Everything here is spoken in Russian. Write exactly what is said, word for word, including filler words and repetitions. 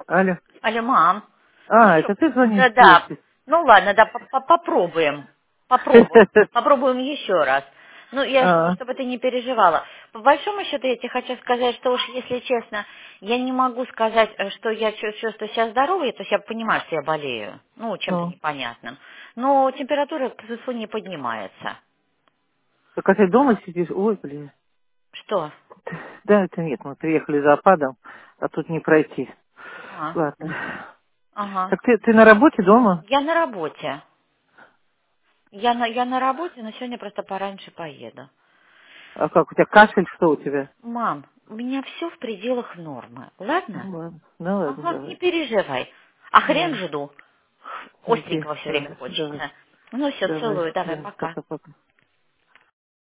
Алло. Алло, мам. Ну А, что? это ты звонишь Да-да. вместе? Ну ладно, да, по- по- попробуем. Попробуем. Попробуем еще раз. Ну, я, ж- А, чтобы ты не переживала. По большому счету, я тебе хочу сказать, что уж, если честно, я не могу сказать, э, что я чу- чувствую себя здоровой, то есть я понимаю, что я болею. Ну, чем-то ну. непонятным. Но температура к фу не поднимается. Так а ты дома сидишь? Ой, блин. Что? Да, это нет, мы приехали за опадом, а тут не пройти. А, Ладно. ага. Так ты, ты на работе дома? Я на работе. Я на, я на работе, но сегодня просто пораньше поеду. А как, у тебя кашель, что у тебя? Мам, у меня все в пределах нормы. Ладно? Ну ладно, ну ладно, Ага, не давай. переживай. А хрен Ладно. жду. Окей, Остренького все время ладно, давай, хочется. Ну все, давай, целую, давай, давай, пока. пока-пока.